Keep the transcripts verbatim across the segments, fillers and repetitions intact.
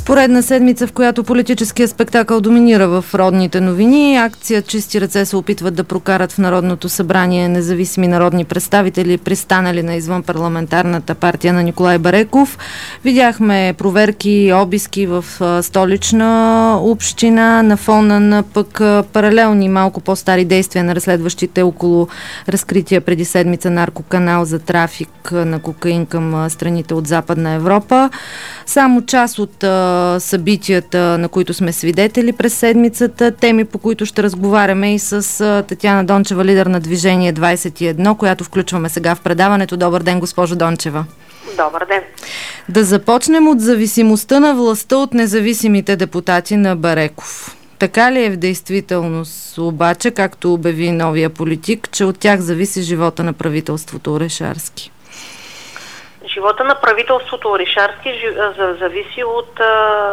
Поредна седмица, в която политическият спектакъл доминира в родните новини. Акция "Чисти ръце" се опитват да прокарат в Народното събрание независими народни представители, пристанали на извънпарламентарната партия на Николай Бареков. Видяхме проверки и обиски в Столична община на фона на пък паралелни малко по-стари действия на разследващите около разкрития преди седмица наркоканал за трафик на кокаин към страните от Западна Европа. Само част от събитията, на които сме свидетели през седмицата, теми, по които ще разговаряме и с Татяна Дончева, лидер на Движение двайсет и едно, която включваме сега в предаването. Добър ден, госпожо Дончева. Добър ден. Да започнем от зависимостта на властта от независимите депутати на Бареков. Така ли е в действителност обаче, както обяви новия политик, че от тях зависи живота на правителството Орешарски? Живота на правителството Орешарски зависи от а,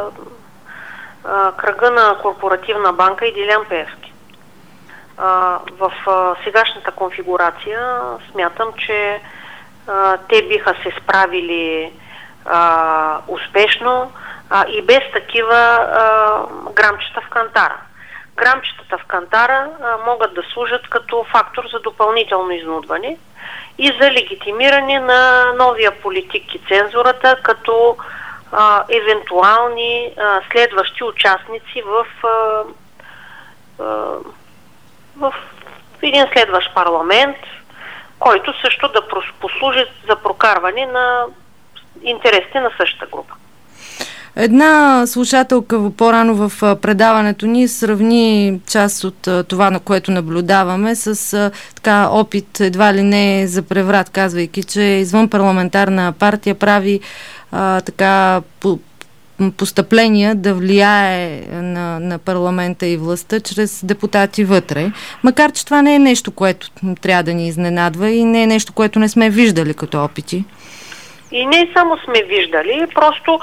а, кръга на Корпоративна банка и Делян Пеевски. А, в а, сегашната конфигурация смятам, че а, те биха се справили а, успешно а, и без такива а, грамчета в кантара. Грамчетата в кантара а, могат да служат като фактор за допълнително изнудване и за легитимиране на новия политик и цензурата като а, евентуални а, следващи участници в, а, а, в един следващ парламент, който също да послужи за прокарване на интересите на същата група. Една слушателка по-рано в предаването ни сравни част от това, на което наблюдаваме, с така опит едва ли не за преврат, казвайки, че извънпарламентарна партия прави а, така по, постъпления да влияе на, на парламента и властта чрез депутати вътре. Макар че това не е нещо, което трябва да ни изненадва и не е нещо, което не сме виждали като опити. И не само сме виждали, просто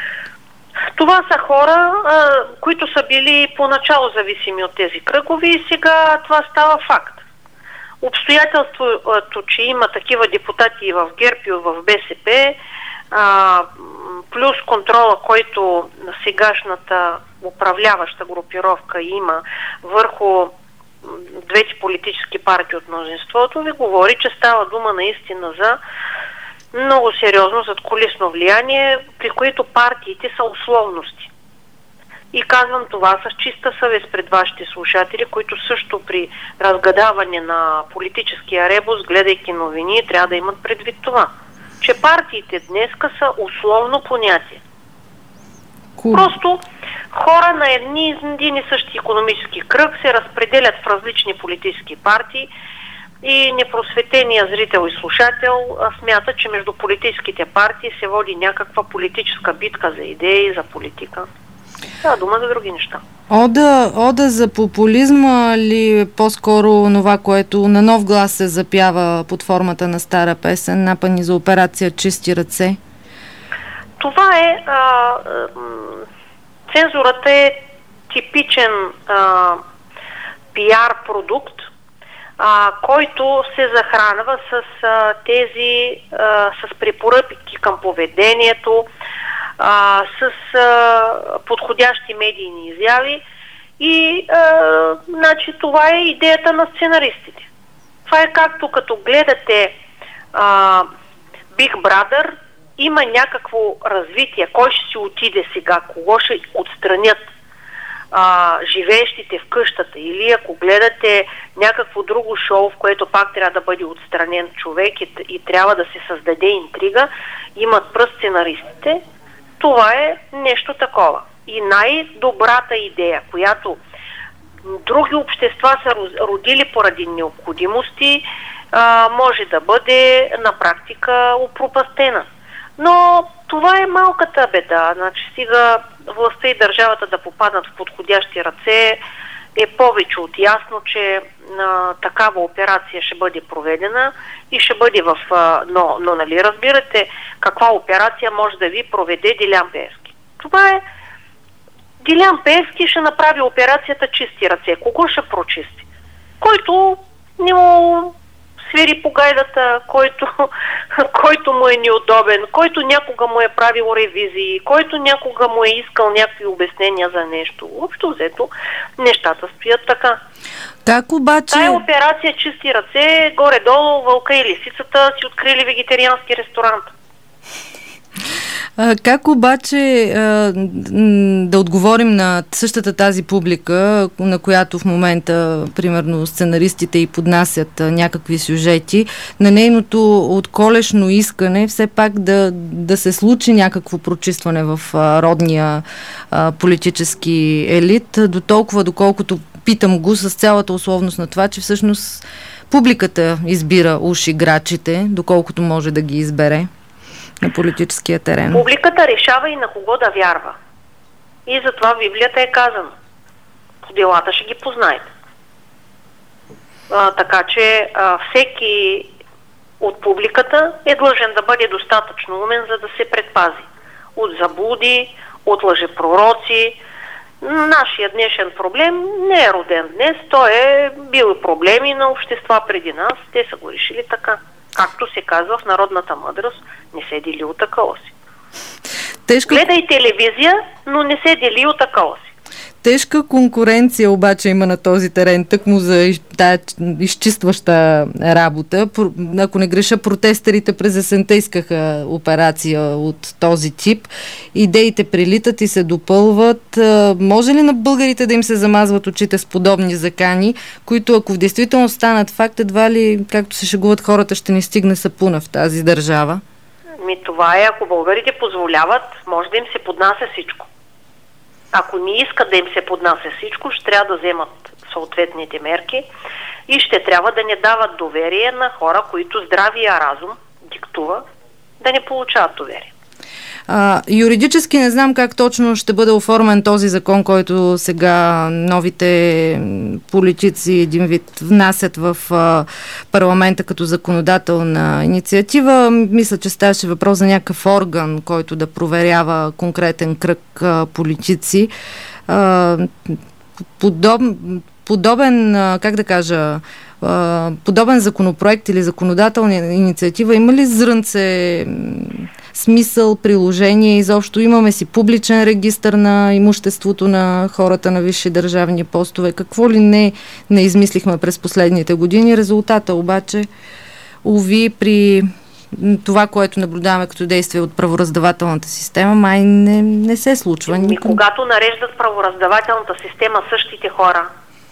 това са хора, а, които са били поначало зависими от тези кръгове и сега това става факт. Обстоятелството, че има такива депутати и в ГЕРБ и в БСП, а, плюс контрола, който сегашната управляваща групировка има върху двете политически партии от мнозинството, ви говори, че става дума наистина за много сериозно задкулисно влияние, при които партиите са условности. И казвам това с чиста съвест пред вашите слушатели, които също при разгадаване на политическия ребус, гледайки новини, трябва да имат предвид това, че партиите днеска са условно понятие. Cool. Просто хора на едни, един и същи икономически кръг се разпределят в различни политически партии и непросветения зрител и слушател смята, че между политическите партии се води някаква политическа битка за идеи, за политика. Това дума за други неща. Ода, ода за популизма ли по-скоро това, което на нов глас се запява под формата на стара песен, напани за операция "Чисти ръце"? Това е... А, а, цензурата е типичен а, пиар продукт, А, който се захранва с а, тези, а, с препоръки към поведението, а, с а, подходящи медийни изяви и а, значи, това е идеята на сценаристите. Това е както като гледате а, Big Brother, има някакво развитие, кой ще си отиде сега, кого ще отстранят А, живеещите в къщата, или ако гледате някакво друго шоу, в което пак трябва да бъде отстранен човек и, и трябва да се създаде интрига, имат пръст сценаристите, това е нещо такова. И най-добрата идея, която други общества са родили поради необходимости, а, може да бъде на практика опропастена. Но това е малката беда. Значи сега властта и държавата да попаднат в подходящи ръце е повече от ясно, че а, такава операция ще бъде проведена и ще бъде в... А, но, но нали разбирате каква операция може да ви проведе Делян Пеевски. Това е... Делян Пеевски ще направи операцията "Чисти ръце". Кого ще прочисти? Който не му свири по гайдата, който, който му е неудобен, който някога му е правил ревизии, който някога му е искал някакви обяснения за нещо. Общо взето, нещата стоят така. Как обаче... Тая операция чисти ръце, горе-долу вълка и лисицата си открили вегетариански ресторант. А, как обаче а, да отговорим на същата тази публика, на която в момента, примерно, сценаристите и поднасят а, някакви сюжети, на нейното отколешно искане все пак да, да се случи някакво прочистване в а, родния а, политически елит, до толкова, доколкото питам го с цялата условност на това, че всъщност публиката избира уж играчите, доколкото може да ги избере на политическия терен. Публиката решава и на кого да вярва. И затова в Библията е казано: по делата ще ги познаете. А, така че а, всеки от публиката е длъжен да бъде достатъчно умен, за да се предпази от заблуди, от лъжепророци. Нашия днешен проблем не е роден днес, той е бил проблеми на общества преди нас, те са го решили така. Както се казва в народната мъдрост, не се дели от акъла си. Тежка... Гледай телевизия, но не се дели от акъла си. Тежка конкуренция обаче има на този терен, тъкмо за тая изчистваща работа. Ако не греша, протестерите през есента искаха операция от този тип. Идеите прилитат и се допълват. Може ли на българите да им се замазват очите с подобни закани, които, ако в действителност станат факт, едва ли, както се шегуват хората, ще ни стигне сапуна в тази държава? Ми това е, ако българите позволяват, може да им се поднася всичко. Ако не искат да им се поднася всичко, ще трябва да вземат съответните мерки и ще трябва да не дават доверие на хора, които здравия разум диктува да не получават доверие. А, юридически не знам как точно ще бъде оформен този закон, който сега новите политици един вид внасят в а, парламента като законодателна инициатива. Мисля, че ставаше въпрос за някакъв орган, който да проверява конкретен кръг а, политици. А, подоб, подобен, а, как да кажа, а, подобен законопроект или законодателна инициатива има ли зрънце смисъл, приложение? Изобщо имаме си публичен регистър на имуществото на хората на висши държавни постове. Какво ли не, не измислихме през последните години. Резултата обаче, уви, при това, което наблюдаваме като действие от правораздавателната система, май не, не се случва. И когато нареждат правораздавателната система същите хора,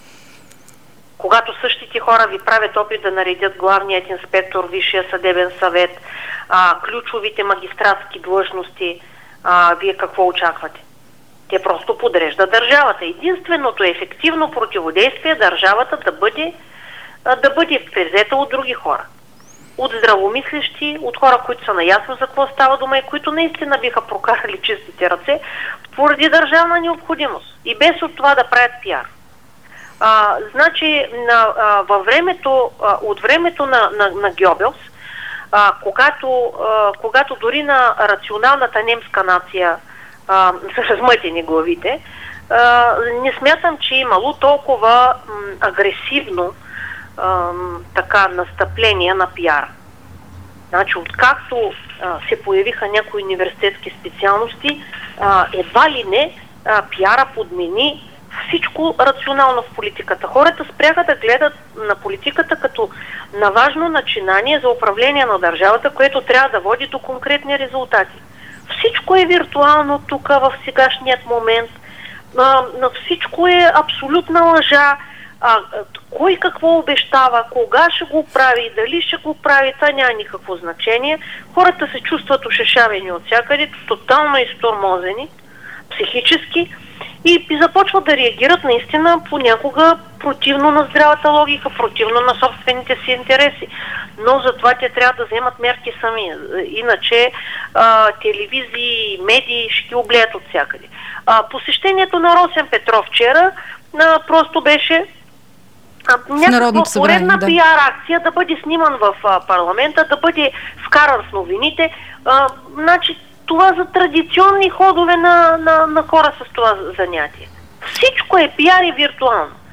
когато същите хора ви правят опит да наредят главният инспектор, Висшия съдебен съвет, а, ключовите магистратски длъжности, а, вие какво очаквате? Те просто подреждат държавата. Единственото ефективно противодействие е държавата да бъде, а, да бъде презета от други хора. От здравомислещи, от хора, които са наясно за какво става дума и които наистина биха прокарали чистите ръце поради държавна необходимост. И без от това да правят пиар. А, значи, на, а, във времето, а, от времето на, на, на Гьобелс, а, когато, а, когато дори на рационалната немска нация а, са размътени главите, а, не смятам, че имало толкова м, агресивно а, така настъпление на пиар. Значи, откакто а, се появиха някои университетски специалности, а, едва ли не а, пиара подмени всичко рационално в политиката. Хората спряха да гледат на политиката като на важно начинание за управление на държавата, което трябва да води до конкретни резултати. Всичко е виртуално тук, в сегашният момент. А, всичко е абсолютна лъжа. А, кой какво обещава, кога ще го прави, дали ще го прави, това няма никакво значение. Хората се чувстват ошешавени от всякъде, тотално изтормозени, психически, и започват да реагират наистина понякога противно на здравата логика, противно на собствените си интереси. Но затова те трябва да вземат мерки сами. Иначе а, телевизии и медии ще ги облеят от всякъде. А, посещението на Росен Петров вчера а, просто беше а, някаква поредна да. пиар акция, да бъде сниман в а, парламента, да бъде вкаран в новините. А, значи, това за традиционни ходове на, на, на хора с това занятие. Всичко е пиар и виртуално.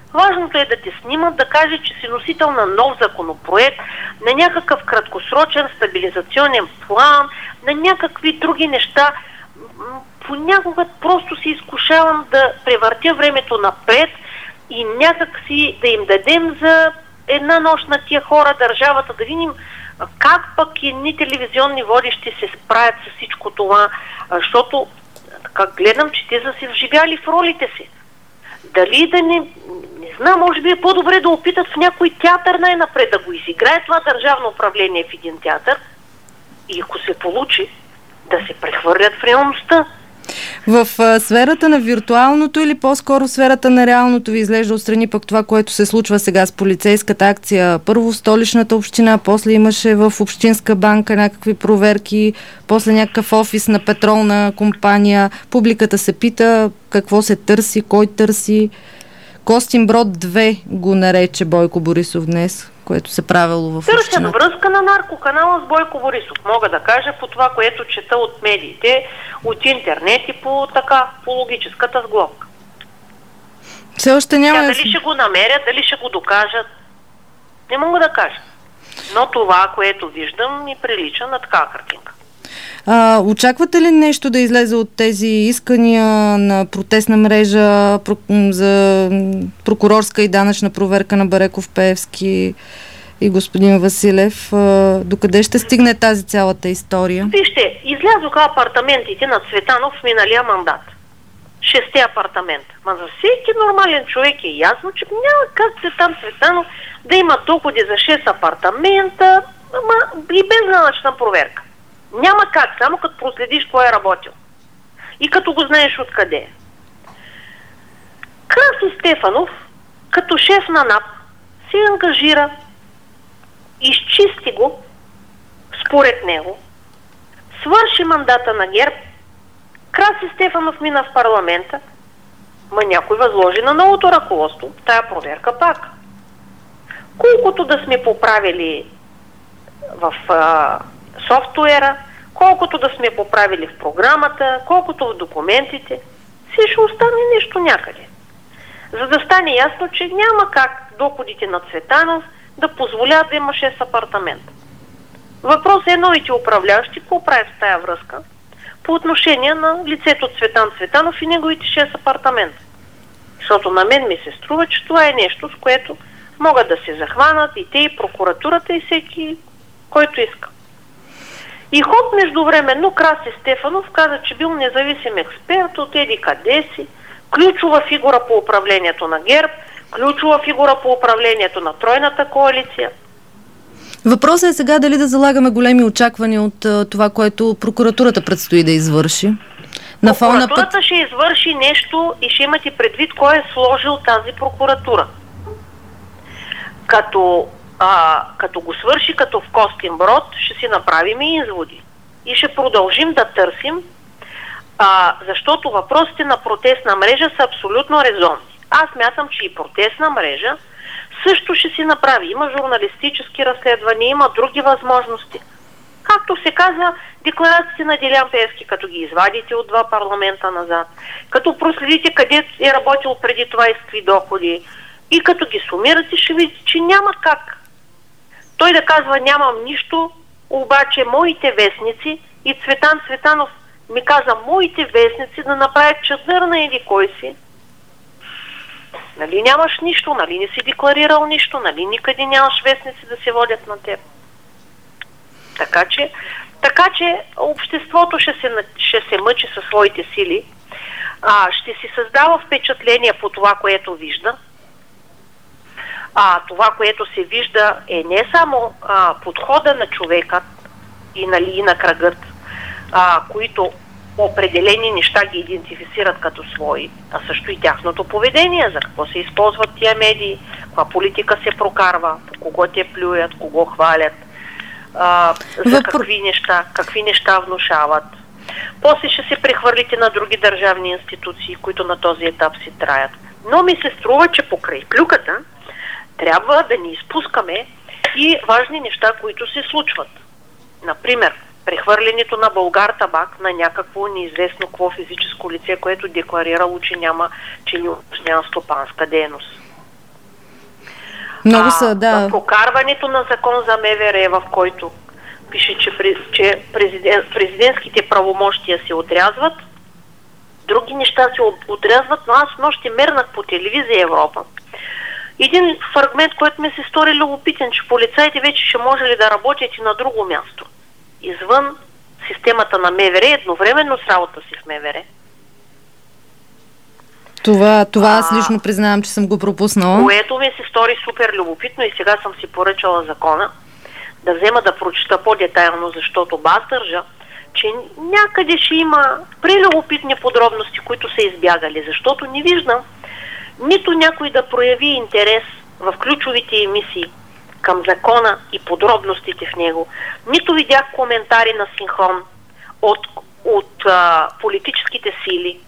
Важното е да те снимат, да каже, че си носител на нов законопроект, на някакъв краткосрочен стабилизационен план, на някакви други неща. Понякога просто си изкушавам да превъртя времето напред и някак си да им дадем за една нощ на тия хора, държавата, да видим как пък едни телевизионни водещи се справят с всичко това, защото как гледам, че те са се вживяли в ролите си. Дали да не, не знам, може би е по-добре да опитат в някой театър най-напред да го изиграе това държавно управление в един театър и ако се получи, да се прехвърлят в реалността. В а, сферата на виртуалното или по-скоро сферата на реалното ви изглежда отстрани пък това, което се случва сега с полицейската акция? Първо в Столичната община, после имаше в Общинска банка някакви проверки, после някакъв офис на петролна компания. Публиката се пита какво се търси, кой търси. Костинброд две го нарече Бойко Борисов днес, което се правило в общината. Търсят връзка на наркоканала с Бойко Борисов. Мога да кажа по това, което чета от медиите, от интернет и по така, по логическата сглобка. Все още няма... Тя дали ще го намерят, дали ще го докажат, не мога да кажа. Но това, което виждам, ми прилича на такава картинка. А, очаквате ли нещо да излезе от тези искания на протестна мрежа за прокурорска и данъчна проверка на Бареков, Пеевски и господин Василев? А, докъде ще стигне тази цялата история? Вижте, излязоха апартаментите на Цветанов в миналия мандат. Шесте апартамента. Ма за всеки нормален човек е ясно, че няма как Цветан Цветанов да има доходи за шест апартамента, ама и без данъчна проверка. Няма как, само като проследиш кой е работил. И като го знаеш откъде е. Краси Стефанов, като шеф на НАП, се ангажира, изчисти го, според него, свърши мандата на ГЕРБ, Краси Стефанов мина в парламента, ма някой възложи на новото ръководство тая проверка пак. Колкото да сме поправили в а, софтуера, колкото да сме поправили в програмата, колкото в документите, си ще остане нещо някъде. За да стане ясно, че няма как доходите на Цветанов да позволят да има шест апартамента. Въпрос е новите управляващи какво правят в тая връзка по отношение на лицето Цветан Цветанов и неговите шест апартамента. Защото на мен ми се струва, че това е нещо, с което могат да се захванат и те, и прокуратурата, и всеки, който иска. И ход междувременно Краси Стефанов каза, че бил независим експерт от еди къде си, ключова фигура по управлението на ГЕРБ, ключова фигура по управлението на тройната коалиция. Въпросът е сега дали да залагаме големи очаквания от uh, това, което прокуратурата предстои да извърши. На прокуратурата път... ще извърши нещо и ще имате предвид кой е сложил тази прокуратура. Като, а, като го свърши като в Костинброд, ще си направим и изводи. И ще продължим да търсим, а, защото въпросите на протестна мрежа са абсолютно резонни. Аз мятам, че и протестна мрежа също ще си направи. Има журналистически разследвания, има други възможности. Както се казва, декларациите на Делян Пеевски, като ги извадите от два парламента назад, като проследите къде е работил преди това и с какви доходи, и като ги сумирате, ще видите, че няма как. Той да казва, нямам нищо, обаче моите вестници, и Цветан Цветанов ми каза, моите вестници да направят чадър на еди кой си. Нали нямаш нищо, нали не си декларирал нищо, нали никъде нямаш вестници да се водят на теб. Така че, така че обществото ще се, ще се мъчи със своите сили, а, ще си създава впечатление по това, което вижда. А това, което се вижда, е не само а, подхода на човека и, нали, и на кръгът, а, които определени неща ги идентифицират като свои, а също и тяхното поведение, за какво се използват тия медии, каква политика се прокарва, по кого те плюят, кого хвалят, а, за какви неща, какви неща внушават. После ще се прехвърлите на други държавни институции, които на този етап си траят. Но ми се струва, че покрай клюката трябва да ни изпускаме и важни неща, които се случват. Например, прехвърлянето на Булгартабак на някакво неизвестно какво физическо лице, което декларирало, че няма, че не упражнява стопанска дейност. Много са, да. В прокарването на закон за МВР, в който пише, че, че президент, президентските правомощия се отрязват, други неща се отрязват, но аз нощи мернах по телевизия Европа. Един фрагмент, който ми се стори любопитен, че полицаите вече ще може ли да работят и на друго място. Извън системата на МВР, едновременно с работа си в МВР. Това, това аз лично признавам, че съм го пропуснала. Което ми се стори супер любопитно и сега съм си поръчала закона да взема да прочита по-детайлно, защото бас държа, че някъде ще има прелюбопитни подробности, които са избягали, защото не виждам нито някой да прояви интерес в ключовите емисии към закона и подробностите в него, нито видях коментари на синхрон от, от а, политическите сили.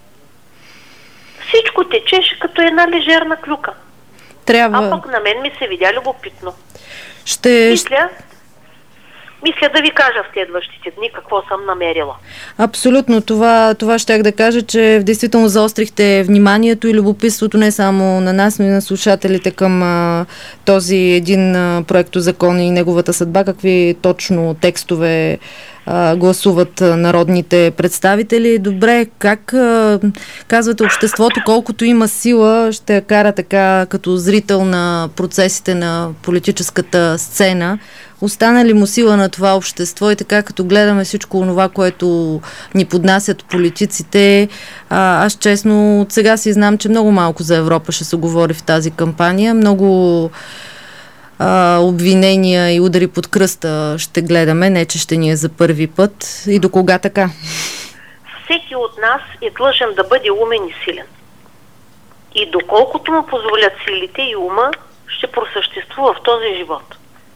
Всичко течеше като една лежерна клюка. Трябва... А пък на мен ми се видя любопитно. Ще... Мисля, мисля да ви кажа в следващите дни какво съм намерила. Абсолютно. Това, това щях да кажа, че действително заострихте вниманието и любопитството не само на нас, но и на слушателите към а, този един а, проектозакон и неговата съдба, какви точно текстове а, гласуват а, народните представители. Добре, как а, казвате, обществото, колкото има сила, ще я кара така като зрител на процесите на политическата сцена. Остана ли му сила на това общество и така като гледаме всичко това, което ни поднасят политиците, а, аз честно от сега си знам, че много малко за Европа ще се говори в тази кампания. Много а, обвинения и удари под кръста ще гледаме, не че ще ни е за първи път. И до кога така? Всеки от нас е длъжен да бъде умен и силен. И доколкото му позволят силите и ума, ще просъществува в този живот.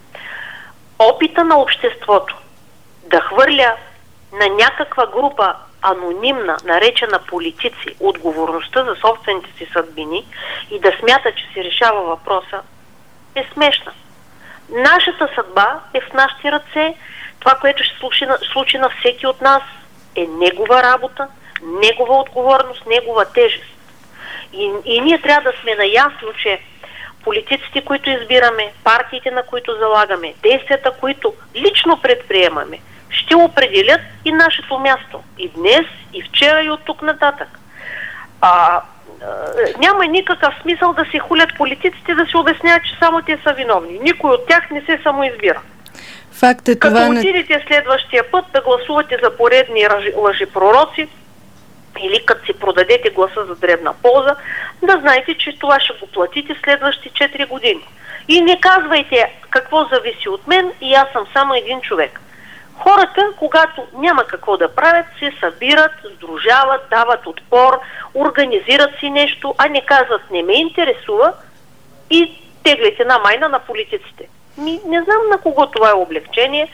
Опита на обществото да хвърля на някаква група анонимна, наречена политици, отговорността за собствените си съдбини и да смята, че се решава въпроса, е смешна. Нашата съдба е в нашите ръце. Това, което ще случи на, случи на всеки от нас, е негова работа, негова отговорност, негова тежест. И, и ние трябва да сме наясно, че политиците, които избираме, партиите, на които залагаме, действията, които лично предприемаме, ще определят и нашето място. И днес, и вчера, и от тук нататък. А, а, няма никакъв смисъл да се хулят политиците, да се обясняват, че само те са виновни. Никой от тях не се самоизбира. Факт е, Като това отидете не... следващия път да гласувате за поредни лъжепророци, или като си продадете гласа за дребна полза, да знаете, че това ще го платите следващите четири години. И не казвайте какво зависи от мен и аз съм само един човек. Хората, когато няма какво да правят, се събират, сдружават, дават отпор, организират си нещо, а не казват не ме интересува и теглите една майна на политиците. Ми, не знам на кого това е облегчение.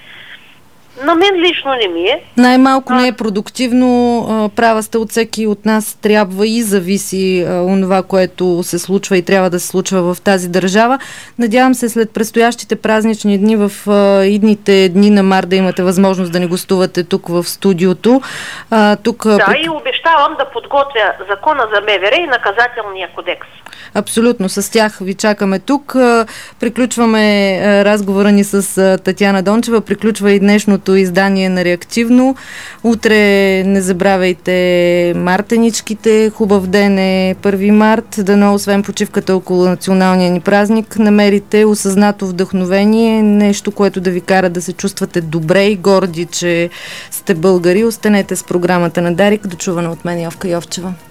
На мен лично не ми е. Най-малко не е продуктивно. Права сте, от всеки от нас трябва и зависи онова, което се случва и трябва да се случва в тази държава. Надявам се след предстоящите празнични дни в идните дни на март да имате възможност да ни гостувате тук в студиото. А, тук, да, пред... и обещавам да подготвя закона за МВР и наказателния кодекс. Абсолютно, с тях ви чакаме тук. Приключваме разговора ни с Татяна Дончева. Приключва и днешното издание на Реактивно. Утре не забравяйте мартеничките. Хубав ден е първи март. Дано, освен почивката около националния ни празник, намерите осъзнато вдъхновение, нещо, което да ви кара да се чувствате добре и горди, че сте българи. Останете с програмата на Дарик. До чуване от мен, Йовка Йовчева.